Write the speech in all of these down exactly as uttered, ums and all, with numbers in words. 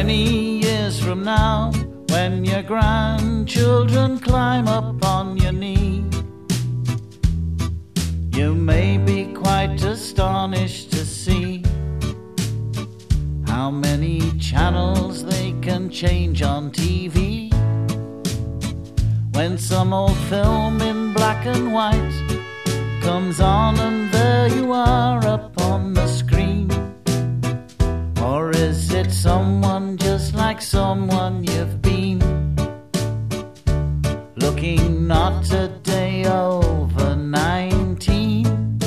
Twenty years from now, when your grandchildren climb up on your knee, you may be quite astonished to see how many channels they can change on T V. When some old film in black and white comes on and there you are up on the screen. Or is it someone just like someone you've been? Looking not a day over nineteen.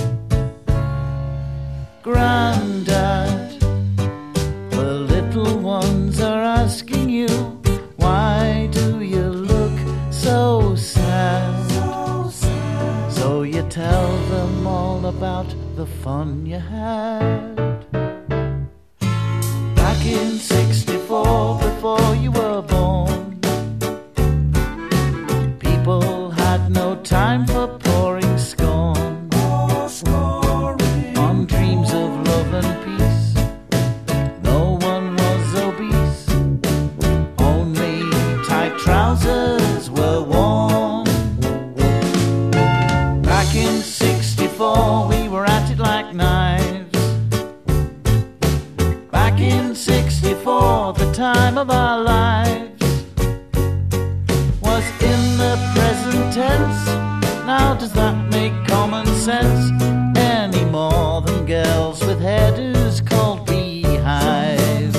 Granddad, the little ones are asking you, why do you look so sad? So sad. So you tell them all about the fun you had. Back in sixty-four, before you were born, people had no time for pouring scorn on dreams of love and peace. No one was obese, only tight trousers were worn. Back in sixty-four, we were at it like knives. Back in sixty-four, the time of our lives was in the present tense. Now does that make common sense any more than girls with hairdos called beehives?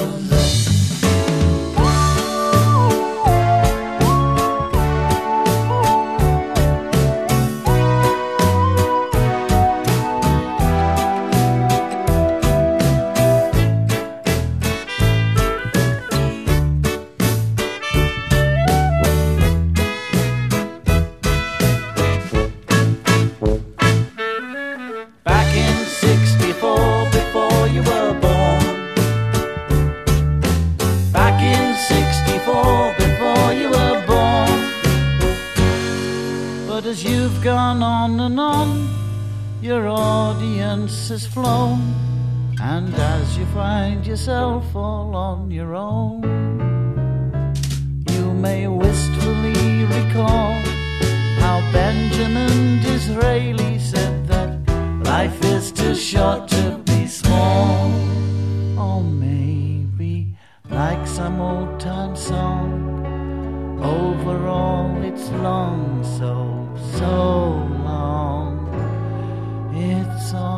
Back in sixty-four, before you were born. Back in sixty-four, before you were born. But as you've gone on and on, your audience has flown. And as you find yourself all on your own, you may wistfully recall how Benjamin Disraeli said that life is too short to be small. Or maybe, like some old time song, overall it's long, so, so long. It's all